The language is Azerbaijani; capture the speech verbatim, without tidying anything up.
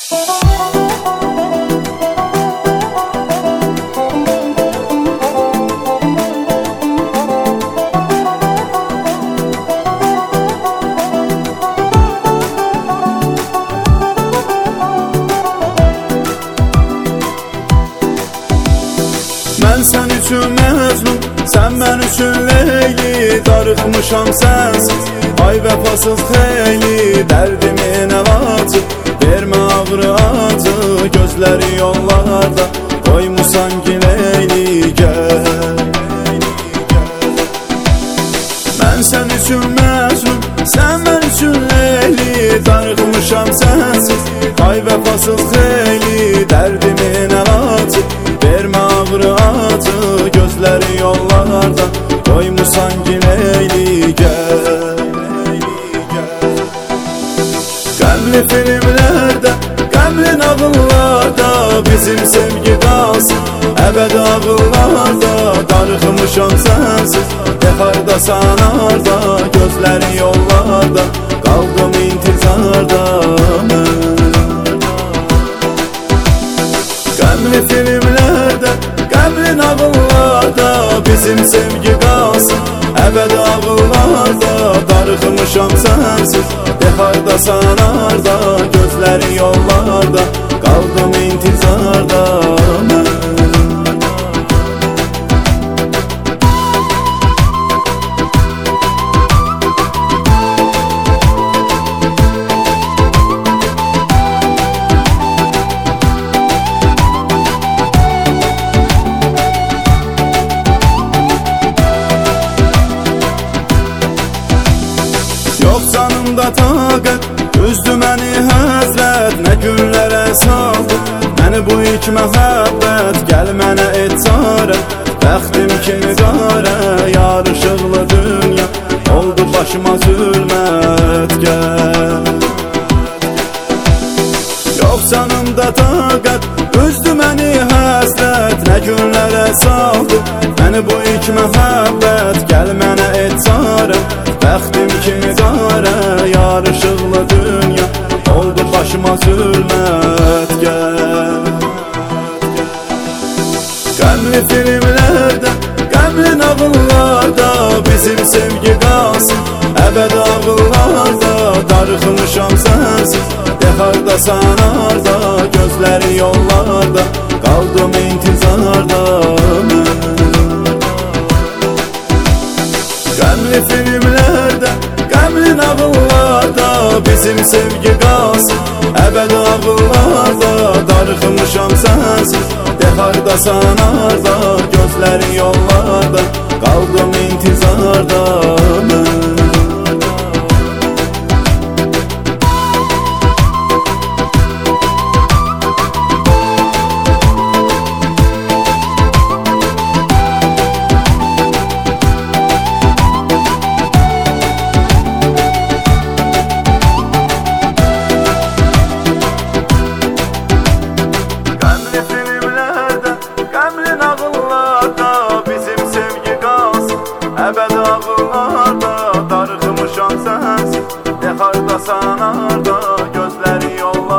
Mən sən üçün Məcnun, sən mən üçün Leyli, darıxmışam sənsiz, ay vəfasız xeyli. Dərdimin əlacı, vermə ağrı acı, gözləri yollarda qoymusan ki Leyli, gəl. Mən sən üçün Məcnun, sən mən üçün Leyli, darıxmışam sənsiz, ay vəfasız xeyli. Dərdimin əlacı, vermə ağrı acı, gözləri yollarda qoymusan ki Leyli, gəl. Qəmli filmlərdə, qəmli nağıllarda bizim sevgi qalsın əbəd ağıllarda. Darıxmışam sənsiz, de hardasan harda, gözləri yollarda qaldım intizarda mən. Qəmli filmlərdə, qəmli nağıllarda bizim sevgi qalsın əbəd ağıllarda. Darıxmışam sənsiz, de hardasan harda, gözləri yollarda qaldım intizarda mən. Yox canımda taqət, üzdü məni həzrət, nə günlərə saldı məni bu ilk məhəbbət. Gəl mənə et çarə, bəxtim kimi qarə, yarışıqlı dünya oldu başıma zülmət, gəl. Yox canımda taqət, üzdü məni həzrət, nə günlərə saldı məni bu ilk məhəbbət. Gəl mənə et çarə, bəxtim kimi qarə, yarışıqlı dünya oldu başıma zülmət, gəl. Qəmli filmlərdə, qəmli nağıllarda bizim sevgi qalsın əbəd ağıllarda. Darıxmışam sənsiz, de hardasan harda, gözləri yollarda qaldım intizarda mən. Qəmli filmlərdə, qəmli nağıllarda bizim sevgi qalsın əbəd ağıllarda. Darıxmışam sənsiz, de hardasan harda, gözləri yollarda qaldım intizarda mən. Əbəd ağıllarda, darıxmışam sənsiz, de hardasan harda, gözləri yollarda